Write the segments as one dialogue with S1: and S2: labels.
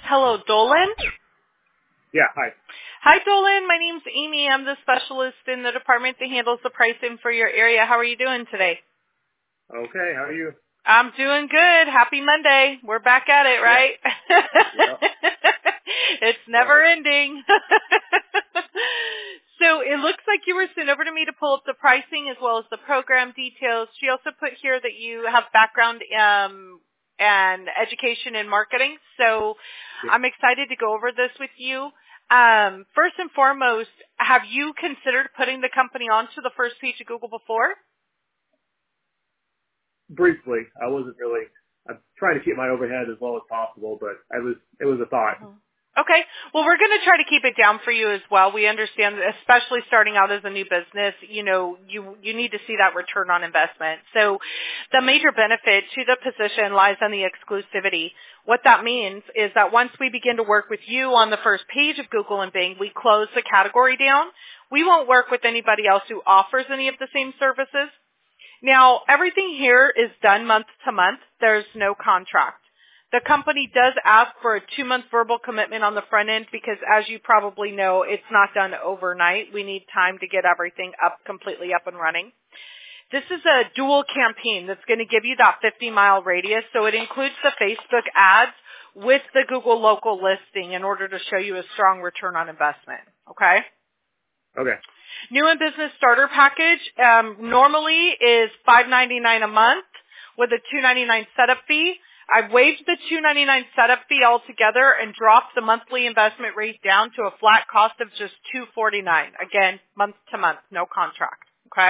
S1: Hello, Dolan.
S2: Yeah, hi.
S1: Hi, Dolan. My name's Amy. I'm the specialist in the department that handles the pricing for your area. How are you doing today?
S2: Okay, how are you?
S1: I'm doing good. Happy Monday. We're back at it, right?
S2: Yeah.
S1: It's never ending. So it looks like you were sent over to me to pull up the pricing as well as the program details. She also put here that you have background and education in marketing. So I'm excited to go over this with you. First and foremost, have you considered putting the company onto the first page of Google before?
S2: Briefly, I'm trying to keep my overhead as low as possible, but it was a thought.
S1: Okay. Well, we're going to try to keep it down for you as well. We understand that, especially starting out as a new business, you need to see that return on investment. So the major benefit to the position lies on the exclusivity. What that means is that once we begin to work with you on the first page of Google and Bing, we close the category down. We won't work with anybody else who offers any of the same services. Now, everything here is done month to month. There's no contract. The company does ask for a 2-month verbal commitment on the front end because, as you probably know, it's not done overnight. We need time to get everything completely up and running. This is a dual campaign that's going to give you that 50-mile radius, so it includes the Facebook ads with the Google local listing in order to show you a strong return on investment, okay?
S2: Okay.
S1: New and business starter package normally is $5.99 a month with a $2.99 setup fee. I've waived the $2.99 setup fee altogether and dropped the monthly investment rate down to a flat cost of just $2.49. Again, month to month, no contract. Okay?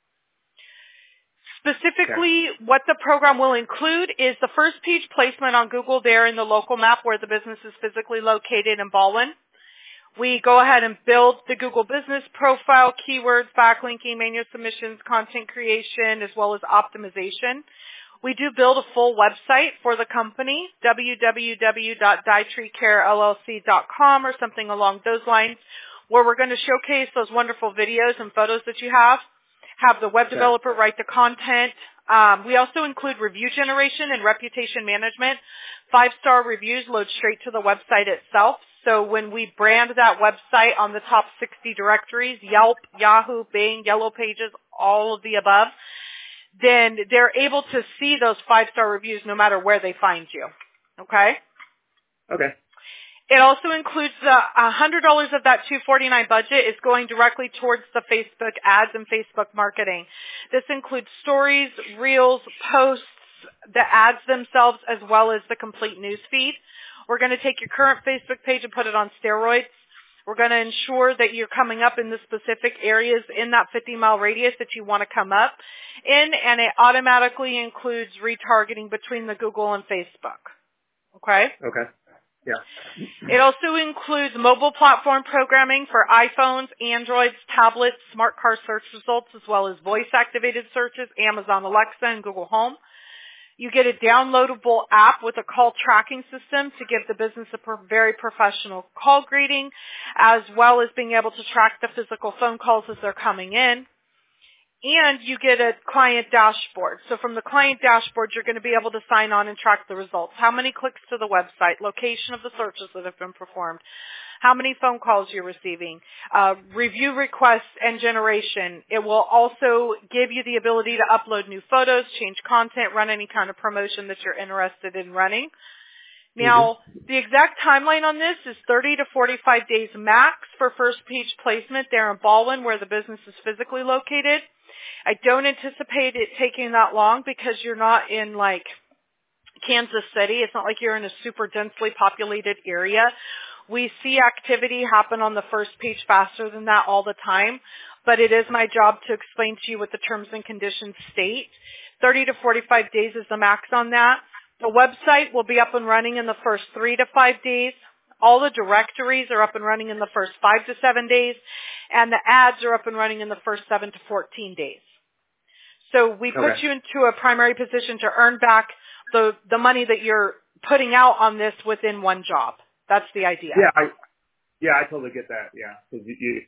S1: Specifically, what the program will include is the first page placement on Google there in the local map where the business is physically located in Baldwin. We go ahead and build the Google business profile, keywords, backlinking, manual submissions, content creation, as well as optimization. We do build a full website for the company, www.dietreecarellc.com or something along those lines, where we're going to showcase those wonderful videos and photos that you have the web developer write the content. We also include review generation and reputation management. 5-star reviews load straight to the website itself. So when we brand that website on the top 60 directories, Yelp, Yahoo, Bing, Yellow Pages, all of the above, then they're able to see those 5-star reviews no matter where they find you. Okay?
S2: Okay.
S1: It also includes $100 of that $249 budget is going directly towards the Facebook ads and Facebook marketing. This includes stories, reels, posts, the ads themselves, as well as the complete news feed. We're going to take your current Facebook page and put it on steroids. We're going to ensure that you're coming up in the specific areas in that 50-mile radius that you want to come up in, and it automatically includes retargeting between the Google and Facebook. Okay?
S2: Okay. Yeah.
S1: It also includes mobile platform programming for iPhones, Androids, tablets, smart car search results, as well as voice-activated searches, Amazon Alexa, and Google Home. You get a downloadable app with a call tracking system to give the business a very professional call greeting, as well as being able to track the physical phone calls as they're coming in. And you get a client dashboard. So from the client dashboard, you're going to be able to sign on and track the results. How many clicks to the website, location of the searches that have been performed, how many phone calls you're receiving, review requests and generation. It will also give you the ability to upload new photos, change content, run any kind of promotion that you're interested in running. Now, the exact timeline on this is 30 to 45 days max for first page placement there in Baldwin where the business is physically located. I don't anticipate it taking that long because you're not in like Kansas City. It's not like you're in a super densely populated area. We see activity happen on the first page faster than that all the time, but it is my job to explain to you what the terms and conditions state. 30 to 45 days is the max on that. The website will be up and running in the first 3 to 5 days. All the directories are up and running in the first 5 to 7 days, and the ads are up and running in the first 7 to 14 days. So we put you into a primary position to earn back the money that you're putting out on this within one job. That's the idea.
S2: Yeah, I totally get that. Yeah, 'cause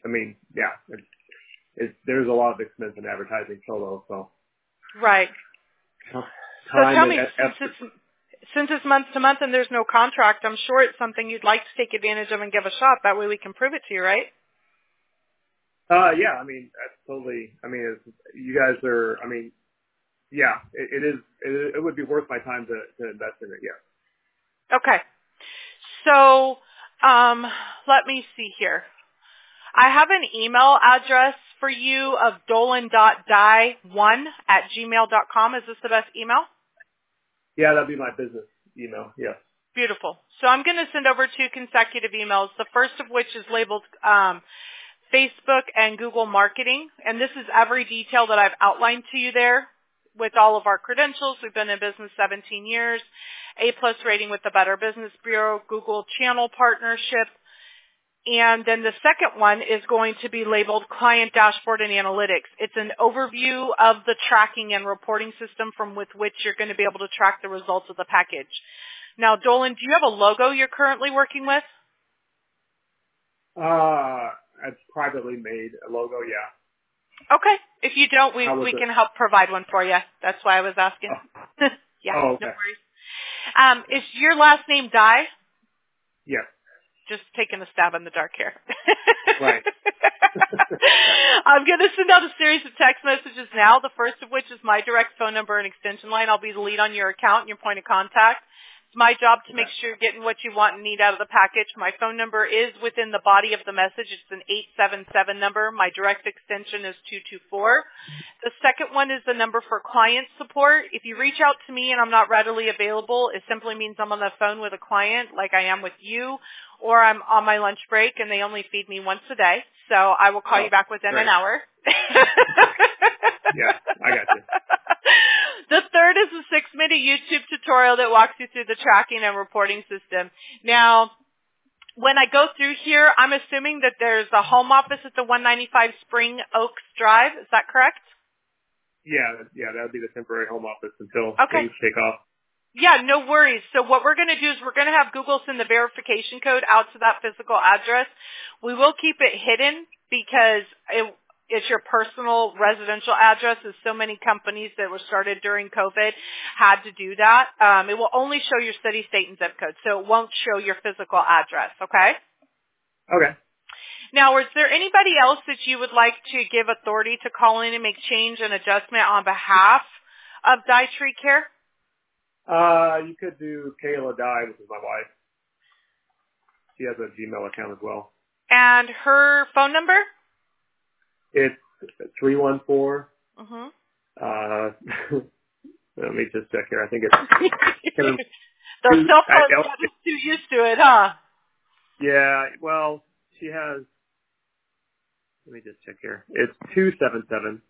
S2: there's a lot of expense in advertising solo. So
S1: right. So tell me, since it's month to month and there's no contract, I'm sure it's something you'd like to take advantage of and give a shot. That way we can prove it to you, right?
S2: Yeah, I mean, that's totally, I mean, you guys are, I mean, yeah, it would be worth my time to invest in it, yeah.
S1: Okay. So, let me see here. I have an email address for you of dolan.die1@gmail.com. Is this the best email?
S2: Yeah, that'd be my business email, yes.
S1: Beautiful. So I'm going to send over 2 consecutive emails, the first of which is labeled Facebook and Google Marketing. And this is every detail that I've outlined to you there with all of our credentials. We've been in business 17 years, A+ rating with the Better Business Bureau, Google Channel Partnership. And then the second one is going to be labeled Client Dashboard and Analytics. It's an overview of the tracking and reporting system from with which you're going to be able to track the results of the package. Now, Dolan, do you have a logo you're currently working with?
S2: It's privately made a logo, yeah.
S1: Okay. If you don't, we can help provide one for you. That's why I was asking.
S2: Oh.
S1: Yeah,
S2: oh, okay.
S1: No worries. Is your last name Dye?
S2: Yes.
S1: Just taking a stab in the dark here.
S2: Right.
S1: I'm going to send out a series of text messages now, the first of which is my direct phone number and extension line. I'll be the lead on your account and your point of contact. It's my job to make sure you're getting what you want and need out of the package. My phone number is within the body of the message. It's an 877 number. My direct extension is 224. The second one is the number for client support. If you reach out to me and I'm not readily available, it simply means I'm on the phone with a client like I am with you, or I'm on my lunch break and they only feed me once a day. So I will call you back within an hour.
S2: Yeah, I got you.
S1: The third is a 6-minute YouTube tutorial that walks you through the tracking and reporting system. Now, when I go through here, I'm assuming that there's a home office at the 195 Spring Oaks Drive. Is that correct?
S2: Yeah, that would be the temporary home office until things take off.
S1: Yeah, no worries. So what we're going to do is we're going to have Google send the verification code out to that physical address. We will keep it hidden because it's your personal residential address, as so many companies that were started during COVID had to do that. It will only show your city, state, and zip code, so it won't show your physical address, okay?
S2: Okay.
S1: Now, is there anybody else that you would like to give authority to call in and make change and adjustment on behalf of Dye Tree Care?
S2: You could do Kayla Dye, which is my wife. She has a Gmail account as well.
S1: And her phone number?
S2: It's 314.
S1: Mm-hmm.
S2: Let me just check here. I think it's...
S1: Those cell phones got us too used to it, huh?
S2: Yeah, well, she has... Let me just check here. It's 277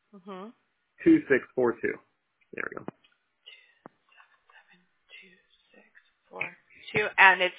S2: 2642. There we go.
S1: 2772642, and it's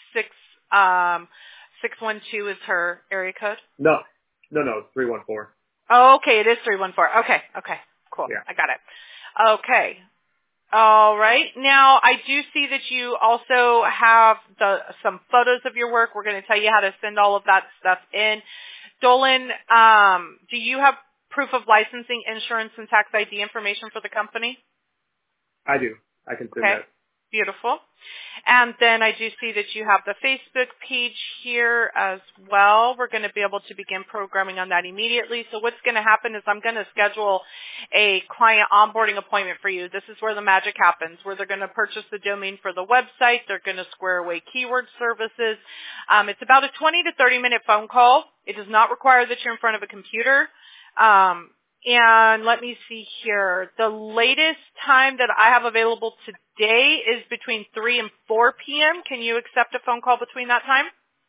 S1: 612 is her area code?
S2: No, it's 314.
S1: Oh, okay, it is 314. Okay, cool.
S2: Yeah.
S1: I got it. Okay. All right. Now, I do see that you also have some photos of your work. We're going to tell you how to send all of that stuff in. Dolan, do you have proof of licensing, insurance, and tax ID information for the company?
S2: I do. I can send that.
S1: Beautiful. And then I do see that you have the Facebook page here as well. We're going to be able to begin programming on that immediately. So what's going to happen is I'm going to schedule a client onboarding appointment for you. This is where the magic happens, where they're going to purchase the domain for the website. They're going to square away keyword services. It's about a 20 to 30-minute phone call. It does not require that you're in front of a computer. And let me see here. The latest time that I have available today is between 3 and 4 p.m. Can you accept a phone call between that time?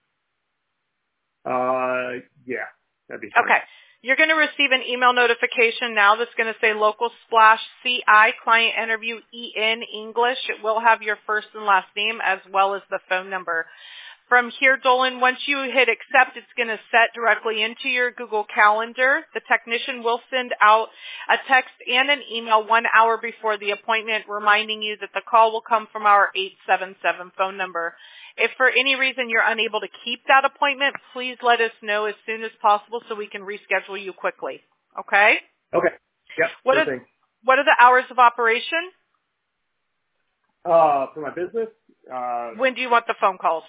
S2: Yeah, that'd be fine.
S1: Okay. You're going to receive an email notification now that's going to say local splash CI client interview EN English. It will have your first and last name as well as the phone number. From here, Dolan, once you hit accept, it's going to set directly into your Google Calendar. The technician will send out a text and an email 1 hour before the appointment reminding you that the call will come from our 877 phone number. If for any reason you're unable to keep that appointment, please let us know as soon as possible so we can reschedule you quickly. Okay?
S2: Okay. Yep.
S1: What are the hours of operation?
S2: For my business?
S1: When do you want the phone calls?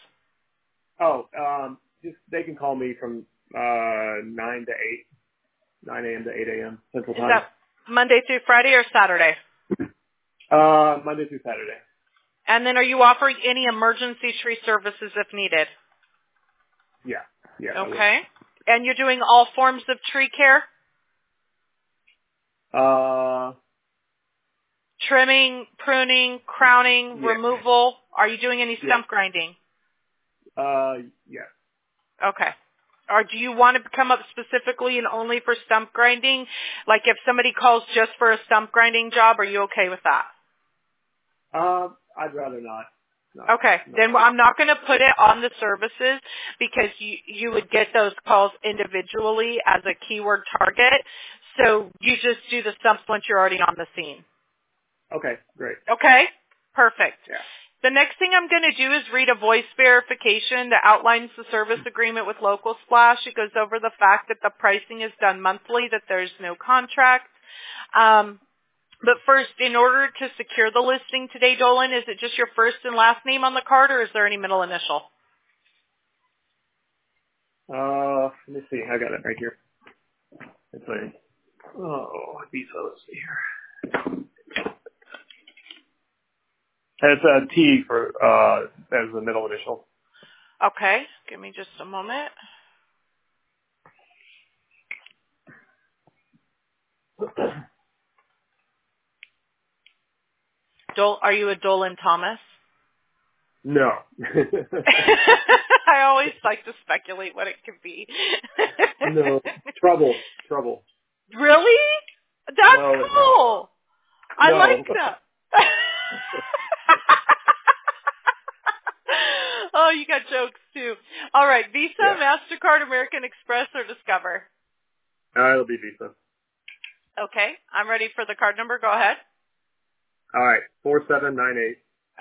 S2: Just they can call me from 9 to 8, 9 a.m. to 8 a.m. Central Time.
S1: Is that Monday through Friday or Saturday?
S2: Monday through Saturday.
S1: And then are you offering any emergency tree services if needed?
S2: Yeah.
S1: Okay. And you're doing all forms of tree care? Trimming, pruning, crowning, removal. Are you doing any stump grinding?
S2: Yes.
S1: Okay. Or do you want to come up specifically and only for stump grinding? Like if somebody calls just for a stump grinding job, are you okay with that?
S2: I'd rather not.
S1: Okay. Then I'm not going to put it on the services because you would get those calls individually as a keyword target. So you just do the stumps once you're already on the scene.
S2: Okay, great.
S1: Okay? Perfect.
S2: Yeah.
S1: The next thing I'm going to do is read a voice verification that outlines the service agreement with Local Splash. It goes over the fact that the pricing is done monthly, that there's no contract. But first, in order to secure the listing today, Dolan, is it just your first and last name on the card, or is there any middle initial?
S2: Let me see. I got it right here. It's Visa. Let's see here. It's a T for as the middle initial.
S1: Okay. Give me just a moment. Are you a Dolan Thomas?
S2: No.
S1: I always like to speculate what it could be.
S2: No. Trouble.
S1: Really? That's cool. I like that. Oh, you got jokes too. All right. Visa, MasterCard, American Express, or Discover?
S2: It'll be Visa.
S1: Okay. I'm ready for the card number. Go ahead.
S2: All right. 4798.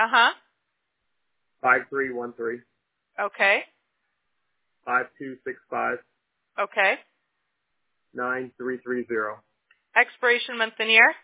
S2: 5313.
S1: Okay.
S2: 5265.
S1: Okay.
S2: 9330.
S1: Expiration month and year?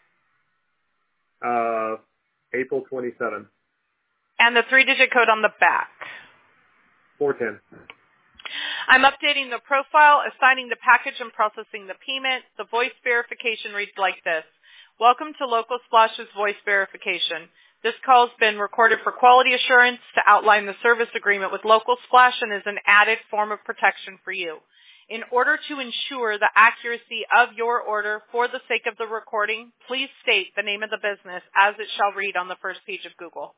S2: April 27.
S1: And the 3-digit code on the back.
S2: 410.
S1: I'm updating the profile, assigning the package, and processing the payment. The voice verification reads like this. Welcome to Local Splash's voice verification. This call has been recorded for quality assurance to outline the service agreement with Local Splash and is an added form of protection for you. In order to ensure the accuracy of your order for the sake of the recording, please state the name of the business as it shall read on the first page of Google.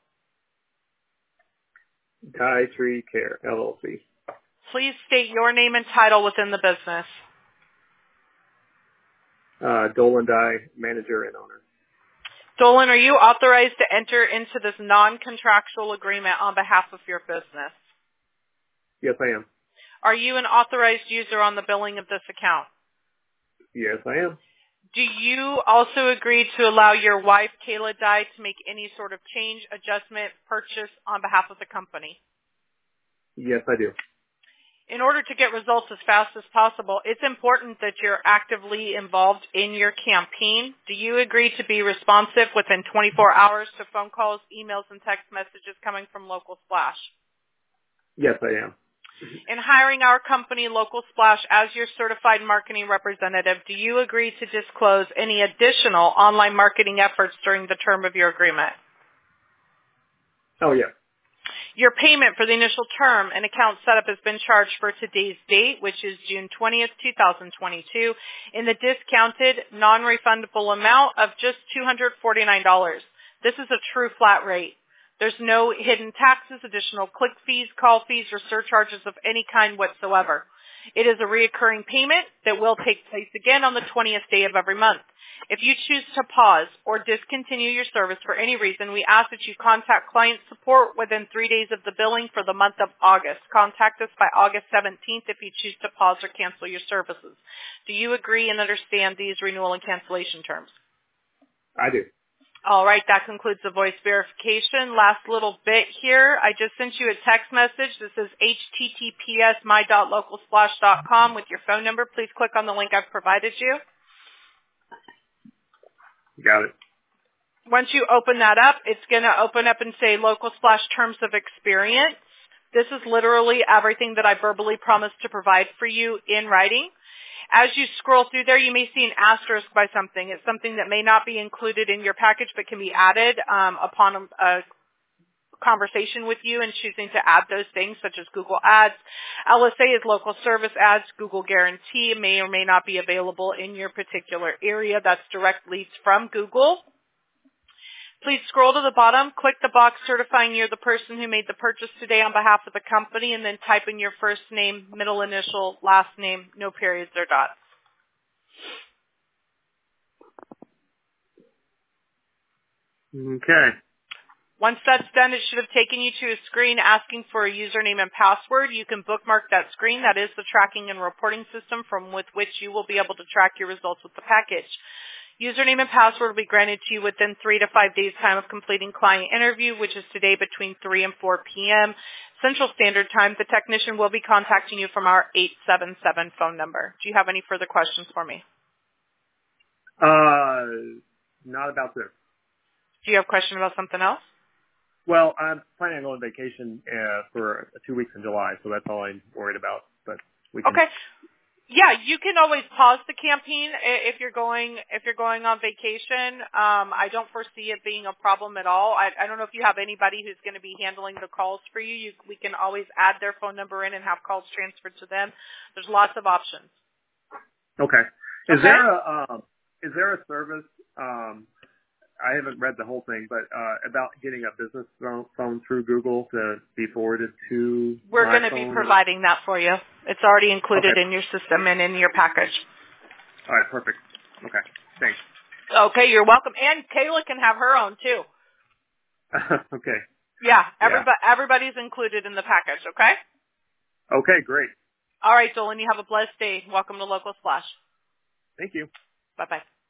S2: Dye Tree Care, LLC.
S1: Please state your name and title within the business.
S2: Dolan Dye, manager and owner.
S1: Dolan, are you authorized to enter into this non-contractual agreement on behalf of your business?
S2: Yes, I am.
S1: Are you an authorized user on the billing of this account?
S2: Yes, I am.
S1: Do you also agree to allow your wife, Kayla Dye, to make any sort of change, adjustment, purchase on behalf of the company?
S2: Yes, I do.
S1: In order to get results as fast as possible, it's important that you're actively involved in your campaign. Do you agree to be responsive within 24 hours to phone calls, emails, and text messages coming from Local Splash?
S2: Yes, I am.
S1: In hiring our company, Local Splash, as your certified marketing representative, do you agree to disclose any additional online marketing efforts during the term of your agreement?
S2: Oh, yeah.
S1: Your payment for the initial term and account setup has been charged for today's date, which is June 20th, 2022, in the discounted, non-refundable amount of just $249. This is a true flat rate. There's no hidden taxes, additional click fees, call fees, or surcharges of any kind whatsoever. It is a reoccurring payment that will take place again on the 20th day of every month. If you choose to pause or discontinue your service for any reason, we ask that you contact client support within 3 days of the billing for the month of August. Contact us by August 17th if you choose to pause or cancel your services. Do you agree and understand these renewal and cancellation terms?
S2: I do.
S1: All right, that concludes the voice verification. Last little bit here. I just sent you a text message. This is https://my.localsplash.com with your phone number. Please click on the link I've provided you.
S2: Got it.
S1: Once you open that up, it's going to open up and say Local Splash Terms of Experience. This is literally everything that I verbally promised to provide for you in writing. As you scroll through there, you may see an asterisk by something. It's something that may not be included in your package but can be added upon a conversation with you and choosing to add those things such as Google Ads. LSA is local service ads. Google Guarantee may or may not be available in your particular area. That's direct leads from Google. Please scroll to the bottom, click the box certifying you're the person who made the purchase today on behalf of the company, and then type in your first name, middle initial, last name, no periods or dots.
S2: Okay.
S1: Once that's done, it should have taken you to a screen asking for a username and password. You can bookmark that screen. That is the tracking and reporting system from with which you will be able to track your results with the package. Username and password will be granted to you within 3 to 5 days' time of completing client interview, which is today between 3 and 4 p.m. Central Standard Time. The technician will be contacting you from our 877 phone number. Do you have any further questions for me?
S2: Not about this.
S1: Do you have a question about something else?
S2: Well, I'm planning on going on vacation for 2 weeks in July, so that's all I'm worried about. But we can.
S1: Okay. Yeah, you can always pause the campaign if you're going on vacation. I don't foresee it being a problem at all. I don't know if you have anybody who's going to be handling the calls for you. We can always add their phone number in and have calls transferred to them. There's lots of options.
S2: Okay. Is
S1: Okay.
S2: there a service? I haven't read the whole thing, but about getting a business phone through Google to be forwarded to.
S1: We're going to be providing that for you. It's already included in your system and in your package.
S2: All right, perfect. Okay, thanks.
S1: Okay, you're welcome. And Kayla can have her own too.
S2: Okay.
S1: Yeah, everybody's included in the package. Okay.
S2: Okay, great.
S1: All right, Dolan. You have a blessed day. Welcome to Local Splash.
S2: Thank you.
S1: Bye-bye.